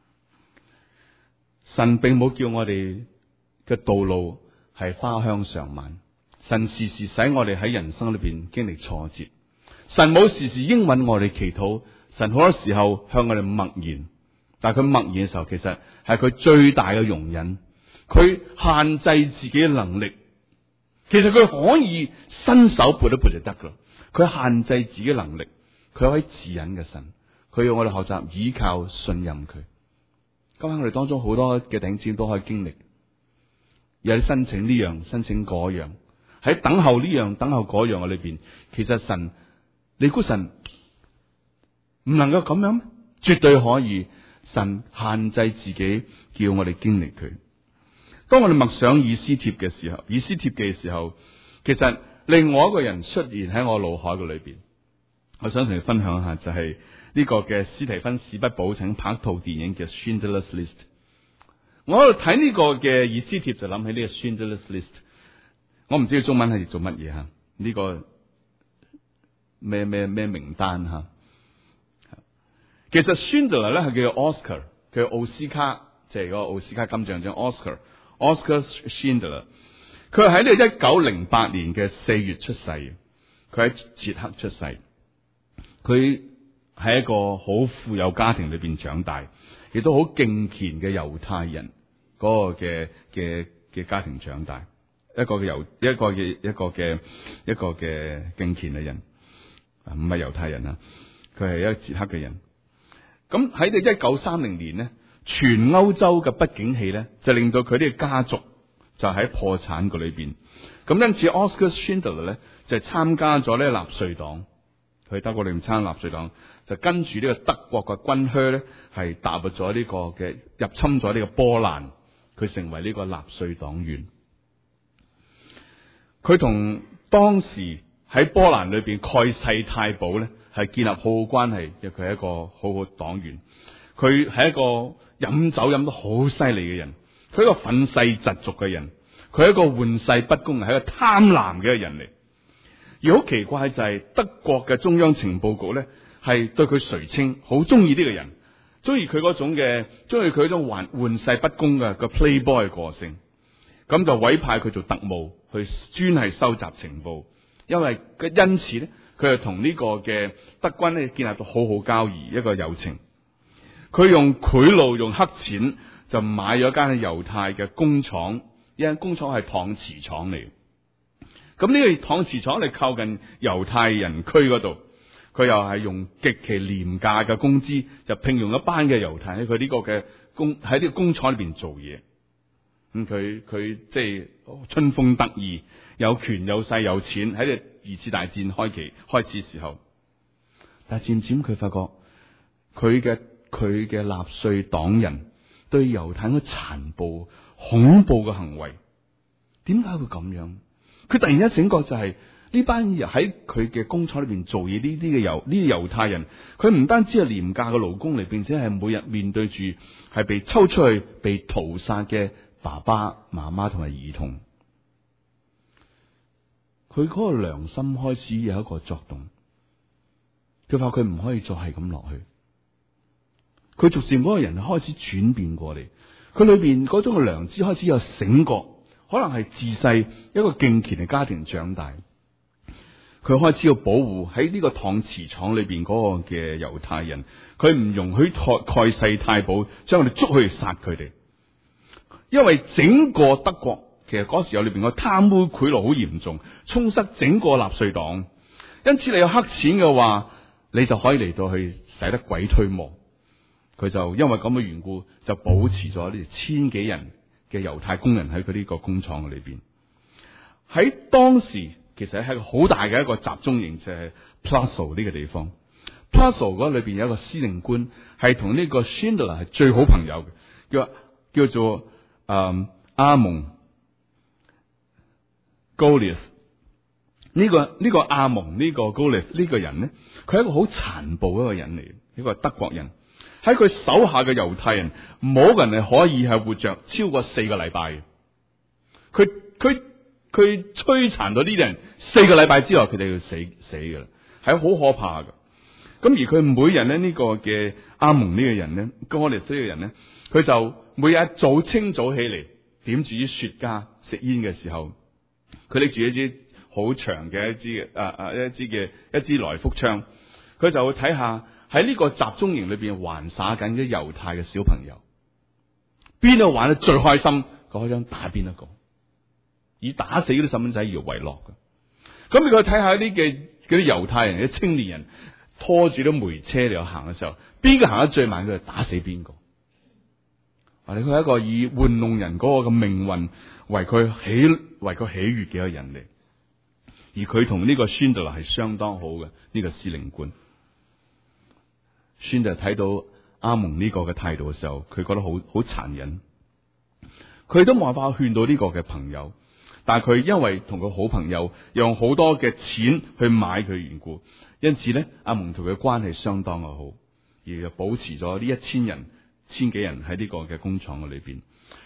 神並冇叫我哋嘅道路係花香常漫，神時時使我哋喺人生裏邊經歷挫折。神冇時時應允我哋祈禱，神好多時候向我哋默言，但係佢默言嘅時候，其實係佢最大嘅容忍，佢限制自己嘅能力。其實佢可以伸手撥一撥就得噶啦，佢限制自己嘅能力，佢可以自隱嘅神，佢要我哋學習依靠信任佢。今日我哋當中好多嘅弟兄姊妹都可以經歷，有啲申請呢樣申請嗰樣，喺等候呢樣等候嗰樣嘅裏邊，其實神，你估神唔能夠咁樣咩？絕對可以，神限制自己叫我哋經歷佢。當我哋默想以斯帖嘅時候，以斯帖記嘅時候，其實另外一個人出現喺我腦海嘅裏邊，我想同你分享一下，就係呢個嘅斯提芬史匹堡曾拍一套電影叫《Schindler's List》。 我喺度睇呢個嘅以斯帖就諗起呢個 Schindler's List， 我唔知佢中文係做乜嘢吓，呢個咩咩咩名單吓。其實 Schindler 咧係叫 Oscar， 佢奧斯卡，即係嗰個奧斯卡金像獎 Oscar，Oscar Schindler。佢喺呢個一九零八年嘅四月出世，佢喺捷克出世。佢喺一個好富有家庭裏邊長大，亦都好敬虔嘅猶太人嗰個嘅嘅嘅家庭長大。一個嘅猶一個嘅一個嘅一個嘅敬虔嘅人，唔係猶太人啊，佢係一個捷克嘅人。咁喺呢一九三零年咧，全歐洲嘅不景氣咧，就令到佢呢個家族就喺破產嘅裏邊。咁因此 Oscar Schindler 咧就參加咗呢個納粹黨，佢德國裏面參加納粹黨，就跟住呢個德國嘅軍靴咧係踏入咗呢個嘅入侵咗呢個波蘭，佢成為呢個納粹黨員。佢同當時喺波蘭裏邊蓋世太保咧係建立好好關係，因為佢係一個好好黨員。佢係一個飲酒飲得好犀利嘅人，佢係一個憤世嫉俗嘅人，佢係一個玩世不恭，係一個貪婪嘅人嚟。而好奇怪就係德國嘅中央情報局咧係對佢垂青，好中意呢個人，中意佢嗰種嘅，中意佢嗰種玩玩世不恭嘅個 playboy 嘅個性。咁就委派佢做特務，去專係收集情報。因為因此咧，佢就同呢個嘅德軍咧建立咗好好交誼，一個友情。佢用賄賂，用黑錢就買咗間猶太嘅工廠，呢間工廠係搪瓷廠嚟。咁呢個搪瓷廠嚟靠近猶太人區嗰度，佢又係用極其廉價嘅工資，就聘用一班嘅猶太喺佢呢個嘅工喺呢個工廠裏邊做嘢。咁佢佢即係春風得意，有權有勢有錢，喺呢二次大戰開期開始時候，但係漸漸佢發覺佢嘅佢嘅納粹黨人對猶太嘅殘暴恐怖嘅行為，點解會咁樣？佢突然間醒覺就係、是、呢班人喺佢嘅工廠裏邊做嘢，呢啲嘅猶呢啲猶太人，佢唔單止係廉價嘅勞工嚟，並且係每日面對住係被抽出去被屠殺嘅爸爸媽媽同埋兒童。佢嗰個良心開始有一個作動，佢話佢唔可以再係咁落去。佢逐漸嗰個人開始轉變過嚟，佢裏邊嗰種嘅良知開始有醒覺，可能係自細一個敬虔嘅家庭長大，佢開始要保護喺呢個搪瓷廠裏邊嗰個嘅猶太人，佢唔容許蓋蓋世太保將我哋捉去殺佢哋，因為整個德國其實嗰時候裏邊個貪污賄賂好嚴重，充塞整個納粹黨，因此你有黑錢嘅話，你就可以嚟到去使得鬼推磨。佢就因為咁嘅緣故，就保持咗呢千幾人嘅猶太工人喺佢呢個工廠裏邊。喺當時其實係一個好大嘅一個集中營，就係 Plaszow 呢個地方。Plaszow 嗰裏邊有一個司令官係同呢個 Schindler 係最好朋友嘅，叫叫做誒、嗯、阿蒙 Goliath。呢、這個呢、這個阿蒙呢、這個 Goliath 呢個人咧，佢係一個好殘暴嘅一個人嚟，一個德國人。喺佢手下嘅猶太人，冇人係可以係活着超過四個禮拜嘅。佢佢佢摧殘咗呢啲人四個禮拜之後，佢哋要死死嘅啦，係好可怕嘅。咁而佢每日咧呢、這個嘅阿蒙呢個人咧，哥列斯嘅人咧，佢就每日早清早起嚟點住啲雪茄食煙嘅時候，佢拎住一支好長嘅一支嘅啊啊一支嘅一支來福槍，佢就會睇下。喺呢個集中營裏邊玩耍緊嘅猶太嘅小朋友，邊度玩得最開心，嗰張打邊一個，以打死嗰啲細蚊仔而為樂嘅。咁你去睇下啲嘅嗰啲猶太人啲青年人拖住啲煤車嚟行嘅時候，邊個行得最慢，佢就打死邊個。啊，你佢係一個以玩弄人嗰個嘅命運為佢喜為佢喜悅嘅一個人嚟，而佢同呢個孫德勒係相當好嘅呢、這個司令官。孫就睇到阿蒙呢個嘅態度嘅時候，佢覺得好好殘忍，佢都冇辦法勸到呢個嘅朋友，但係佢因為同佢好朋友用好多嘅錢去買佢緣故，因此咧阿蒙同佢關係相當嘅好，而就保持咗呢一千人千幾人喺呢個嘅工廠嘅裏邊。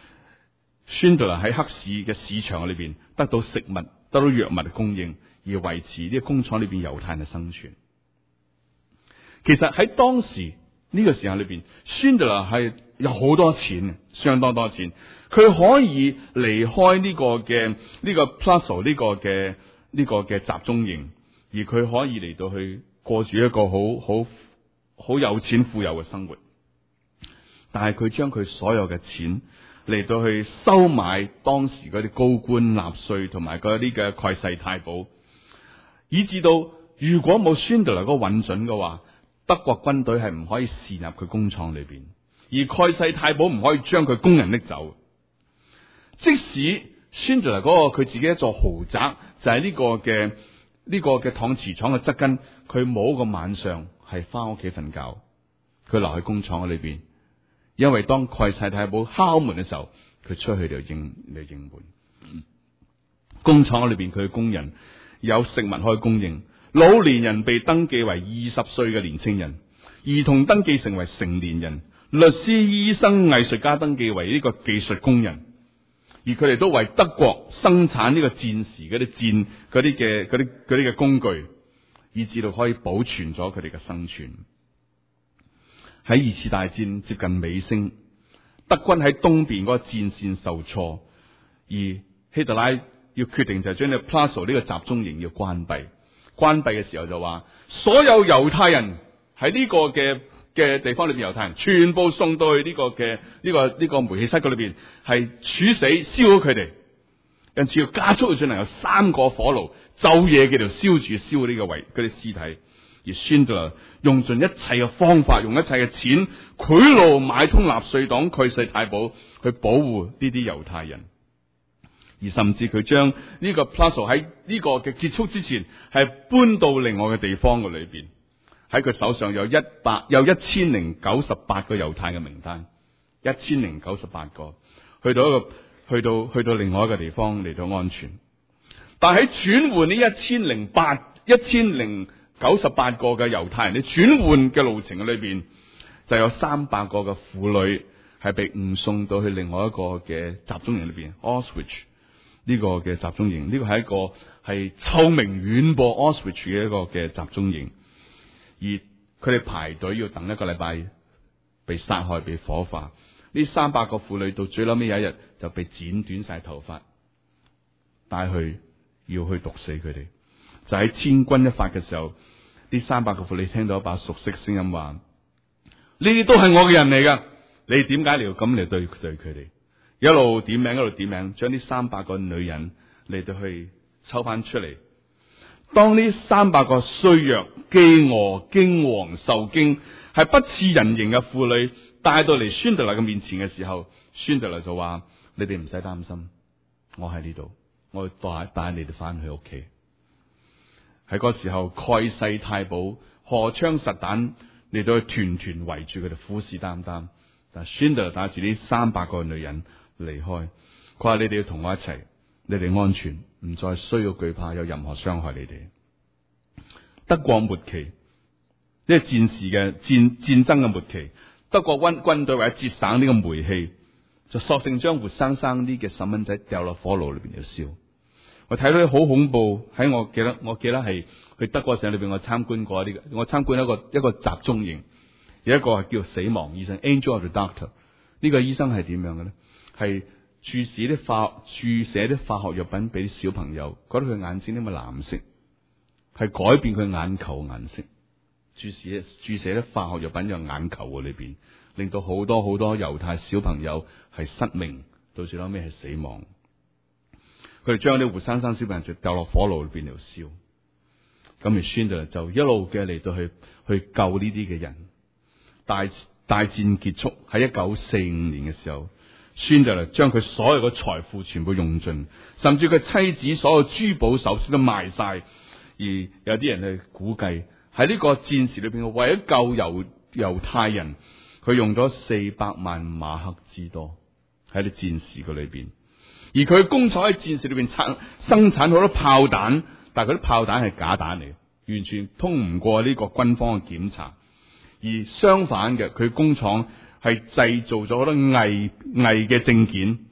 Schindler 喺黑市嘅市場裏邊得到食物、得到藥物嘅供應，而維持呢個工廠裏邊猶太人嘅生存。其實喺當時呢個時候裏邊 Schindler 係有好多錢，相當多錢，佢可以離開呢個嘅呢個 Plaszow 呢個嘅呢個嘅集中營，而佢可以嚟到去過住一個好好好有錢富有嘅生活。但係佢將佢所有嘅錢嚟到去收買當時嗰啲高官納稅同埋嗰啲嘅蓋世太保，以至到如果冇 Schindler 嗰個允准嘅話，德國軍隊係唔可以擅入佢工廠裏邊，而蓋世太保唔可以將佢工人拎走。即使 Schindler 嗰個佢自己一座豪宅就係呢個嘅呢個嘅搪瓷廠嘅側根，佢冇一個晚上係翻屋企瞓覺，佢留喺工廠裏邊。因為當蓋世太保敲門嘅時候，佢出去就應嚟應門。工廠裏邊佢嘅工人有食物可以供應，老年人被登記為二十歲嘅年青人，兒童登記成為成年人，律師、醫生、藝術家登記為呢個技術工人，而佢哋都為德國生產呢個戰時嗰啲戰嗰啲嘅嗰啲嗰啲嘅工具，以至到可以保存咗佢哋嘅生存。喺二次大戰接近尾聲，德軍喺東邊嗰個戰線受挫，而希特拉要決定就係將呢個 Plaszow 呢個集中營要關閉。關閉嘅時候就話，所有猶太人喺呢個嘅嘅地方裏邊，猶太人全部送到去呢個嘅呢個呢個煤氣室嗰裏邊，係處死燒咗佢哋。因此要加速去進行，有三個火爐，晝夜喺度燒住燒呢個遺嗰啲屍體。而 Schindler 用盡一切嘅方法，用一切嘅錢賄賂買通納粹黨蓋世太保去保護呢啲猶太人，而甚至佢將呢個 Plaszow 喺呢個嘅結束之前係搬到另外嘅地方嘅裏邊。喺佢手上有一百有一千零九十八個猶太嘅名單，一千零九十八個去到一個去到去到另外一個地方嚟到安全。但喺轉換呢一千零八一千零九十八個嘅猶太人，你轉換嘅路程嘅裏邊，就有三百個嘅婦女係被誤送到去另外一個嘅集中營裏邊 Auschwitz 呢個嘅集中營。呢個係一個係臭名遠播 Auschwitz 嘅一個嘅集中營，而佢哋排隊要等一個禮拜被殺害被火化。呢三百個婦女到最尾有一日就被剪短晒頭髮，帶去要去毒死佢哋。就喺千鈞一髮嘅時候，呢三百個婦女聽到一把熟悉聲音話：呢啲都係我嘅人嚟噶，你點解你要咁嚟對對佢哋？一路點名一路點名，將呢三百個女人嚟到去抽翻出嚟。當呢三百個衰弱、飢餓、驚惶、受驚，係不似人形嘅婦女帶到嚟宣德勒嘅面前嘅時候，宣德勒就話：你哋唔使擔心，我喺呢度，我會帶帶你哋翻去屋企。喺嗰時候，蓋世太保荷槍實彈嚟到去團團圍住佢哋，虎視眈眈。但係 Schindler 帶住呢三百個女人離開，佢話：你哋要同我一齊，你哋安全，唔再需要懼怕有任何傷害你哋。德國末期，呢個戰時嘅戰戰爭嘅末期，德國軍軍隊為咗節省呢個煤氣，就索性將活生生啲嘅細蚊仔掉落火爐裏邊嚟燒。我睇到啲好恐怖，喺我記得，我記得係去德國城裏邊，我參觀過呢個，我參觀一個一個集中營，有一個係叫死亡醫生 Angel of the Doctor。呢個醫生係點樣嘅咧？係注射啲化注射啲化學藥品俾啲小朋友，覺得佢眼睛呢個藍色，係改變佢眼球顏色。注射注射啲化學藥品入眼球嘅裏邊，令到好多好多猶太小朋友係失明，到最後尾係死亡。佢哋將啲活生生小朋友就掉落火爐裏邊度燒，咁而 Schindler 就一路嘅嚟到去去救呢啲嘅人。大大戰結束喺一九四五年嘅時候， Schindler 將佢所有嘅財富全部用盡，甚至佢妻子所有珠寶首飾都賣晒。而有啲人去估計喺呢個戰時裏邊，為咗救猶猶太人，佢用咗四百萬馬克之多喺啲戰事嘅裏邊。而佢工廠喺戰士裏邊生生產好多炮彈，但係嗰啲炮彈係假彈嚟，完全通唔過呢個軍方嘅檢查。而相反嘅，佢工廠係製造咗好多偽偽嘅證件，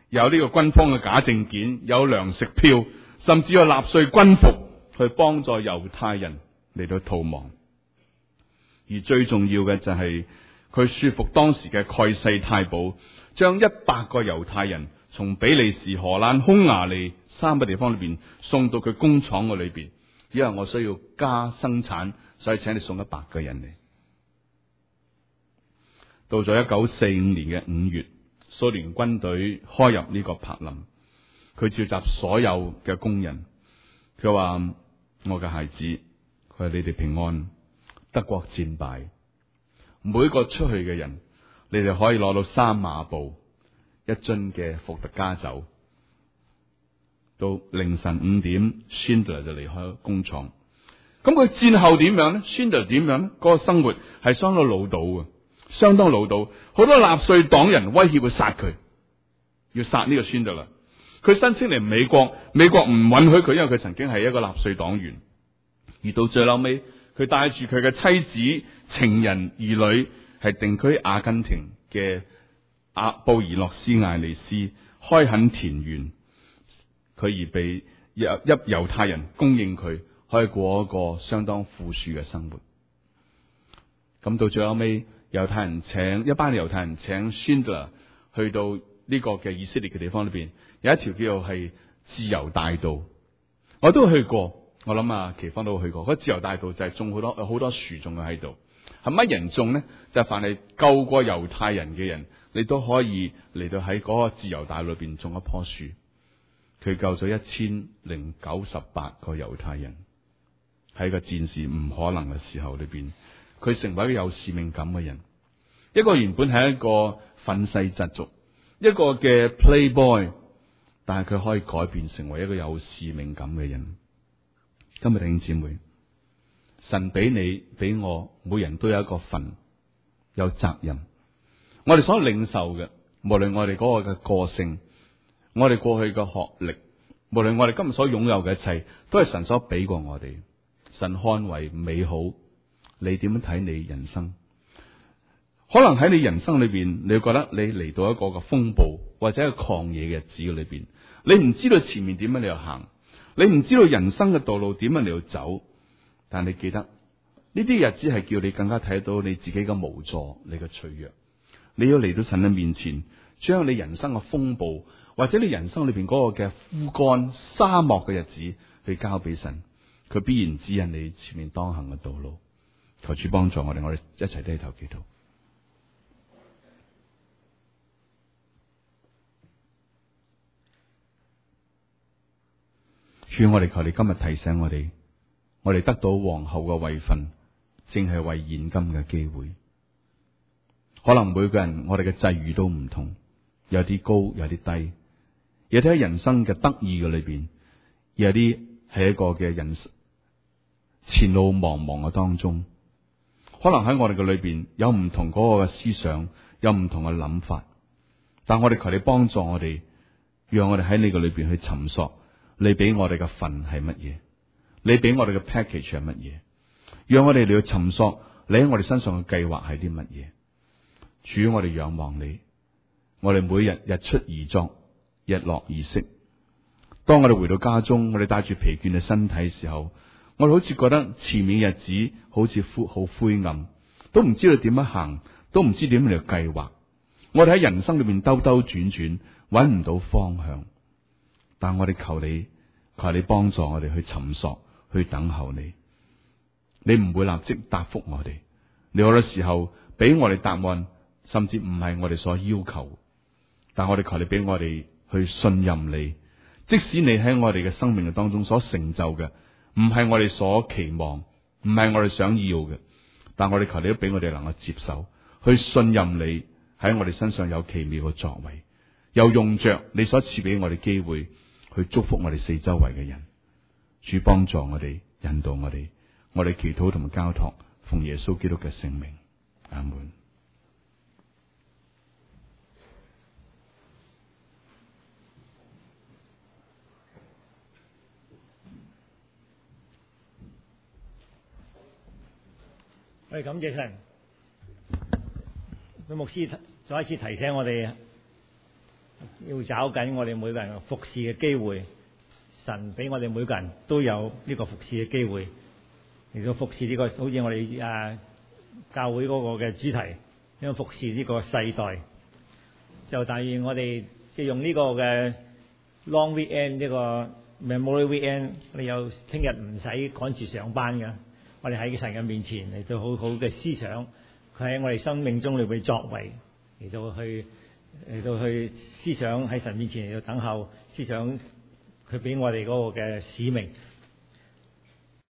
有呢個軍方嘅假證件，有糧食票，甚至有納粹軍服去幫助猶太人嚟到逃亡。而最重要嘅就係佢說服當時嘅蓋世太保，將一百個猶太人從比利時、荷蘭、匈牙利三個地方裏邊送到佢工廠嘅裏邊，因為我需要加生產，所以請你送一百個人嚟。到咗一九四五年嘅五月，蘇聯軍隊開入呢個柏林，佢召集所有嘅工人，佢話：我嘅孩子，佢話你哋平安，德國戰敗，每個出去嘅人，你哋可以攞到三馬步一樽嘅伏特加酒。到凌晨五點 Schindler 就離開工廠。咁佢戰後點樣咧 Schindler 點樣咧？嗰個生活係相當潦倒嘅，相當潦倒。好多納粹黨人威脅佢殺佢，要殺呢個 Schindler 啦。佢申請嚟美國，美國唔允許佢，因為佢曾經係一個納粹黨員。而到最後尾，佢帶住佢嘅妻子、情人、兒女，係定居阿根廷嘅阿布宜諾斯艾利斯，開墾田園。佢而被一猶太人供應佢，可以過一個相當富庶嘅生活。咁到最後尾，猶太人請一班猶太人請 Schindler 去到呢個嘅以色列嘅地方裏邊，有一條叫做係自由大道，我都去過。我諗啊，奇芳都去過。嗰自由大道就係種好多好多樹種嘅喺度，係乜人種呢？就係凡係救過猶太人嘅人，你都可以嚟到喺嗰個自由大道裏邊種一棵樹。佢救咗一千零九十八個猶太人，喺個戰事唔可能嘅時候裏邊，佢成為一個有使命感嘅人，一個原本係一個憤世嫉俗，一個嘅 playboy， 但係佢可以改變成為一個有使命感嘅人。今日弟兄姊妹，神俾你俾我，每人都有一個份，有責任。我哋所領受嘅，無論我哋嗰個嘅個性，我哋過去嘅學歷，無論我哋今日所擁有嘅一切，都係神所俾過我哋。神看為美好，你點樣睇你人生？可能喺你人生裏邊，你會覺得你嚟到一個嘅風暴或者一個曠野嘅日子裏邊，你唔知道前面點樣你去行，你唔知道人生嘅道路點樣你去走。但你記得呢啲日子係叫你更加睇到你自己嘅無助，你嘅脆弱。你要嚟到神嘅面前，將你人生嘅風暴，或者你人生裏邊嗰個嘅枯乾沙漠嘅日子，去交俾神，佢必然指引你前面當行嘅道路。求主幫助我哋，我哋一齊低頭祈禱。主，我哋求你今日提醒我哋，我哋得到皇后嘅位份，正係為現今嘅機會。可能每個人我哋嘅際遇都唔同，有啲高，有啲低，有啲喺人生嘅得意嘅裏邊，有啲係一個嘅人前路茫茫嘅當中。可能喺我哋嘅裏邊有唔同嗰個嘅思想，有唔同嘅諗法，但我哋求你幫助我哋，讓我哋喺你嘅裏邊去尋索，你俾我哋嘅份係乜嘢？你俾我哋嘅 package 係乜嘢？讓我哋嚟去尋索你喺我哋身上嘅計劃係啲乜嘢？主，我哋仰望你，我哋每日日出而作，日落而息。當我哋回到家中，我哋帶住疲倦嘅身體嘅時候，我哋好似覺得前面日子好似灰好灰暗，都唔知道點樣行，都唔知點樣嚟計劃。我哋喺人生裏面兜兜轉轉，揾唔到方向。但我哋求你，求你幫助我哋去尋索，去等候你。你唔會立即答覆我哋，你好多時候俾我哋答案，甚至唔係我哋所要求。但我哋求你俾我哋去信任你，即使你喺我哋嘅生命嘅當中所成就嘅，唔係我哋所期望，唔係我哋想要嘅，但我哋求你都俾我哋能夠接受，去信任你喺我哋身上有奇妙嘅作為，又用着你所賜俾我哋機會去祝福我哋四周圍嘅人。主幫助我哋，引導我哋，我哋祈禱同埋交託，奉耶穌基督嘅聖名，阿門。 我哋感謝神，佢牧師再一次提醒我哋， 要找緊我哋每個人服侍嘅機會。神俾我哋每個人都有呢個服侍嘅機會，嚟到服侍呢個好似我哋啊教會嗰個嘅主題，因為服侍呢個世代。就但願我哋即係用呢個嘅 long weekend 呢個 Memorial Weekend，我哋有聽日唔使趕住上班嘅，我哋喺神嘅面前嚟到好好嘅思想，佢喺我哋生命中裏邊作為，嚟到去嚟到去思想喺神面前嚟到等候思想。佢俾我哋嗰個嘅使命，